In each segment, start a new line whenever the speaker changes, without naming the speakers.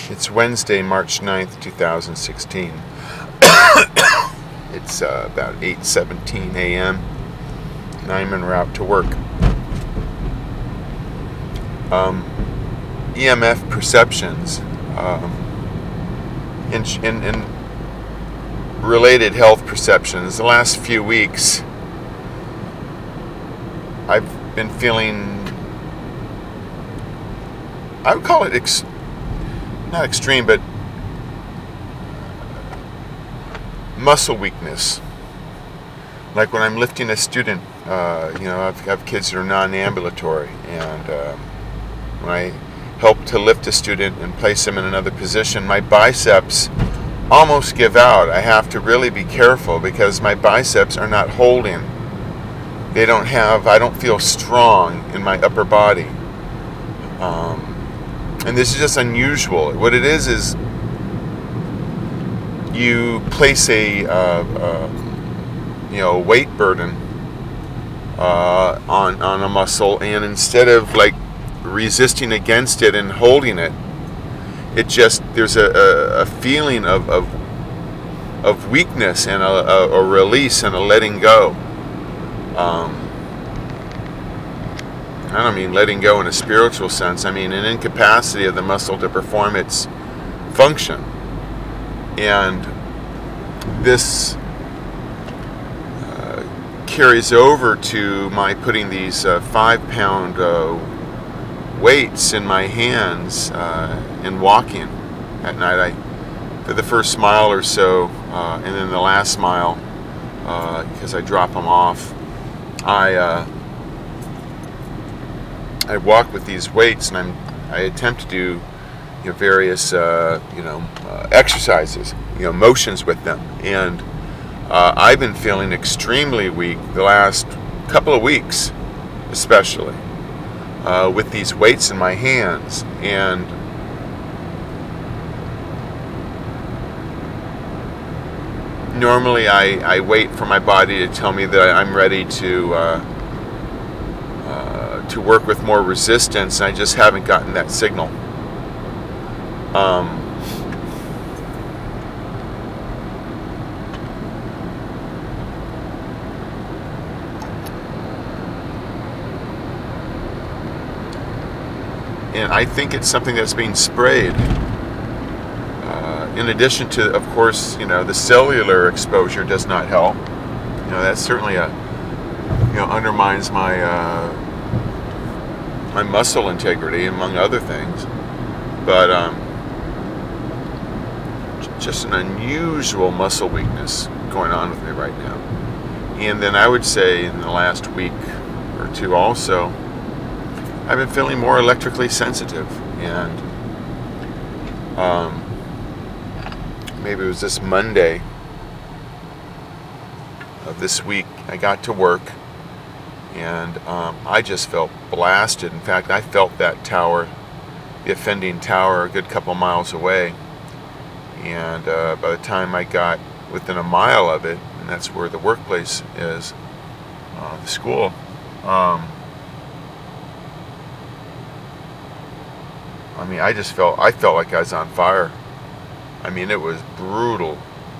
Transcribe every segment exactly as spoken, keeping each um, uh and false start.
It's Wednesday, March ninth, two thousand sixteen. It's uh, about eight seventeen a.m. and I'm en route to work. Um, E M F perceptions um, in, in, in related health perceptions. The last few weeks, I've been feeling, I would call it ex- not extreme, but muscle weakness. Like when I'm lifting a student, uh, you know, I've, I have kids that are non-ambulatory, and um, when I help to lift a student and place them in another position, my biceps almost give out. I have to really be careful because my biceps are not holding. They don't have, I don't feel strong in my upper body. Um, and this is just unusual. What it is is you place a, uh, uh, you know, weight burden uh, on on a muscle, and instead of like resisting against it and holding it, it just there's a, a, a feeling of, of of weakness and a, a, a release and a letting go. Um, I don't mean letting go in a spiritual sense. I mean an incapacity of the muscle to perform its function. And this uh, carries over to my putting these uh, five-pound uh, weights in my hands uh, and walking at night. I, for the first mile or so, uh, and then the last mile, uh, because I drop them off, I uh, I walk with these weights, and I'm I attempt to do you know, various uh, you know uh, exercises, you know motions with them, and uh, I've been feeling extremely weak the last couple of weeks, especially uh, with these weights in my hands. And normally I, I wait for my body to tell me that I'm ready to uh, uh, to work with more resistance, and I just haven't gotten that signal. Um, and I think it's something that's being sprayed. Uh, in addition to, of course, you know, the cellular exposure does not help. You know, that certainly a, you know, undermines my uh, my muscle integrity, among other things. But um, just an unusual muscle weakness going on with me right now. And then I would say in the last week or two also, I've been feeling more electrically sensitive. And um, maybe it was this Monday of this week, I got to work, and um, I just felt blasted. In fact, I felt that tower, the offending tower, a good couple miles away. And uh, by the time I got within a mile of it, and that's where the workplace is, uh, the school, um, I mean, I just felt, I felt like I was on fire. I mean, it was brutal.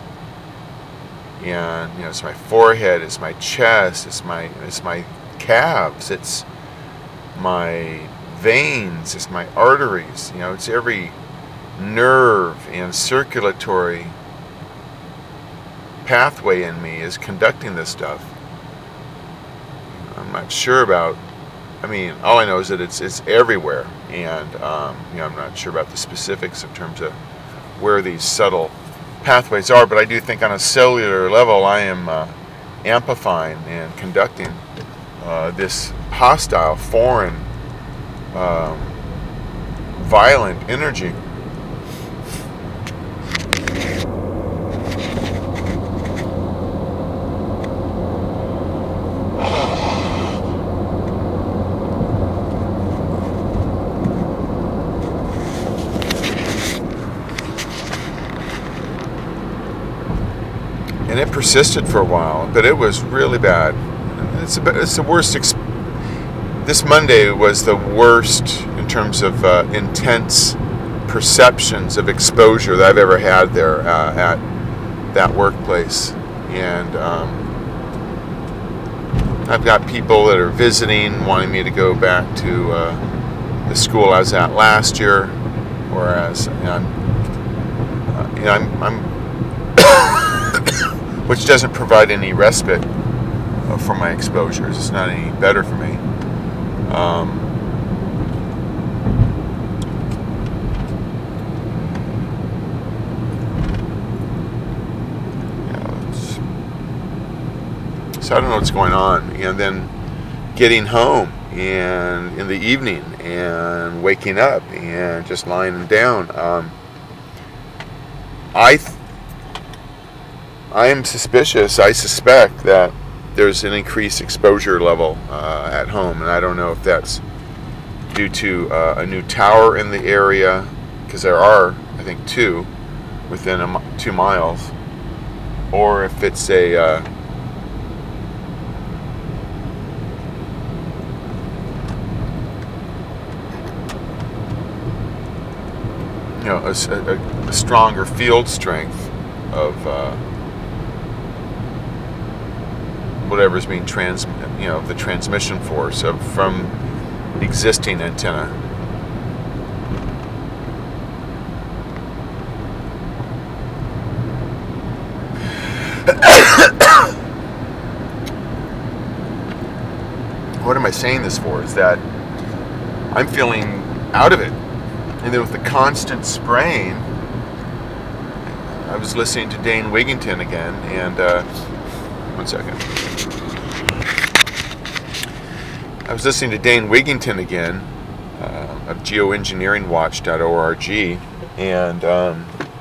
And, you know, it's my forehead, it's my chest, it's my, it's my calves, it's my veins, it's my arteries, you know, it's every nerve and circulatory pathway in me is conducting this stuff. I'm not sure about, I mean, all I know is that it's it's everywhere, and um, you know, I'm not sure about the specifics in terms of where these subtle pathways are, but I do think on a cellular level I am uh, amplifying and conducting uh, this hostile, foreign, um, violent energy. And it persisted for a while, but it was really bad. It's, a, it's the worst. Ex- this Monday was the worst in terms of uh, intense perceptions of exposure that I've ever had there uh, at that workplace. And um, I've got people that are visiting, wanting me to go back to uh, the school I was at last year, whereas you know, I'm, uh, you know, I'm, I'm which doesn't provide any respite uh, for my exposures. It's not any better for me. Um, So I don't know what's going on. And then getting home and in the evening and waking up and just lying down. Um, I th- I am suspicious, I suspect that there's an increased exposure level uh, at home. And I don't know if that's due to uh, a new tower in the area, because there are, I think, two within a, two miles, or if it's a... Uh, you know, a, a, a stronger field strength of uh, whatever's being trans, you know, the transmission force of from existing antenna. What am I saying this for? Is that I'm feeling out of it. And then with the constant spraying, I was listening to Dane Wigington again, and uh, one second. I was listening to Dane Wigington again uh, of geoengineering watch dot org, and um,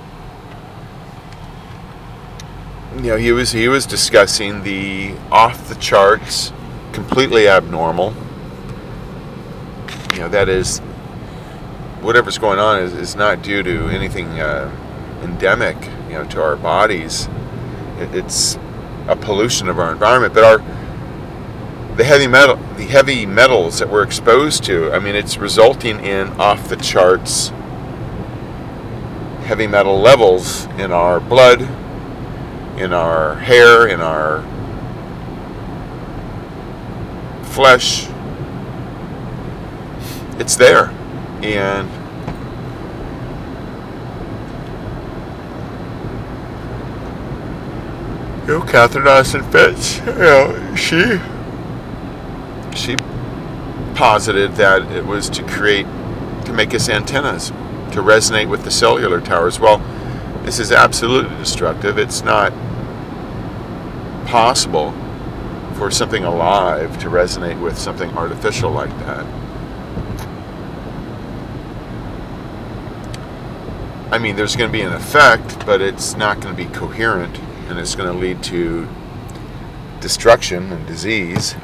you know he was he was discussing the off the charts, completely abnormal. You know that is. Whatever's going on is, is not due to anything uh, endemic, you know, to our bodies. It, it's a pollution of our environment. But our the heavy metal, the heavy metals that we're exposed to, I mean, it's resulting in off the charts heavy metal levels in our blood, in our hair, in our flesh. It's there. And you know, Catherine Austin Fitz, you know, she she posited that it was to create, to make us antennas, to resonate with the cellular towers. Well, this is absolutely destructive. It's not possible for something alive to resonate with something artificial like that. I mean, there's going to be an effect, but it's not going to be coherent, and it's going to lead to destruction and disease,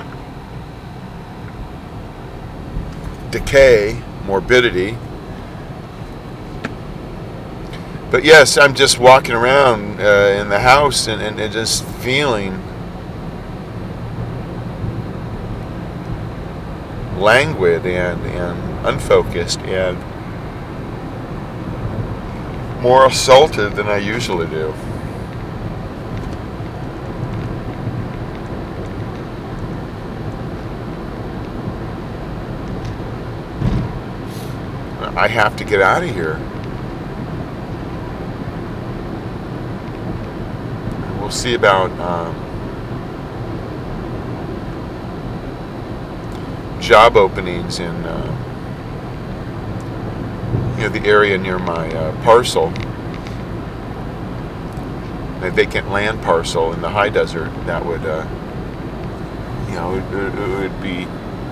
decay, morbidity. But yes, I'm just walking around uh, in the house and, and, and just feeling languid and, and unfocused and more assaulted than I usually do. I have to get out of here. We'll see about um, job openings in uh, you know, the area near my uh, parcel, my vacant land parcel in the high desert. That would, uh, you know, it, it would be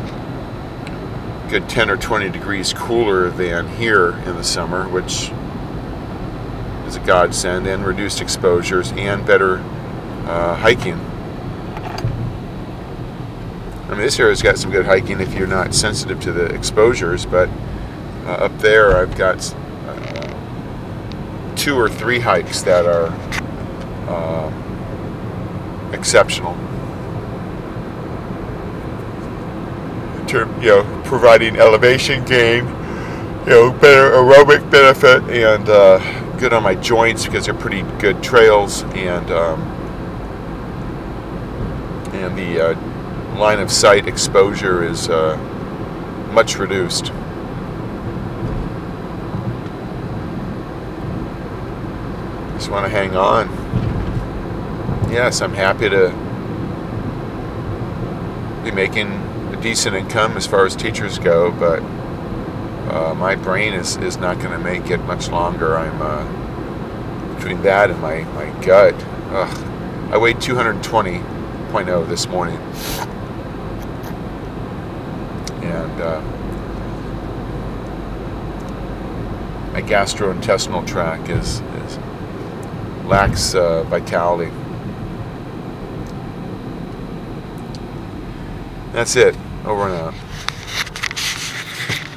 a good ten or twenty degrees cooler than here in the summer, which is a godsend, and reduced exposures and better uh, hiking. I mean, this area's got some good hiking if you're not sensitive to the exposures, but Uh, up there, I've got uh, two or three hikes that are uh, exceptional. In term, you know, providing elevation gain, you know, better aerobic benefit, and uh, good on my joints because they're pretty good trails, and um, and the uh, line of sight exposure is uh, much reduced. Just want to hang on. Yes, I'm happy to be making a decent income as far as teachers go, but uh, my brain is, is not going to make it much longer. I'm uh, between that and my, my gut. Ugh. I weighed two twenty point oh this morning, and uh, my gastrointestinal tract is, is lacks uh, vitality. That's it. Over and out.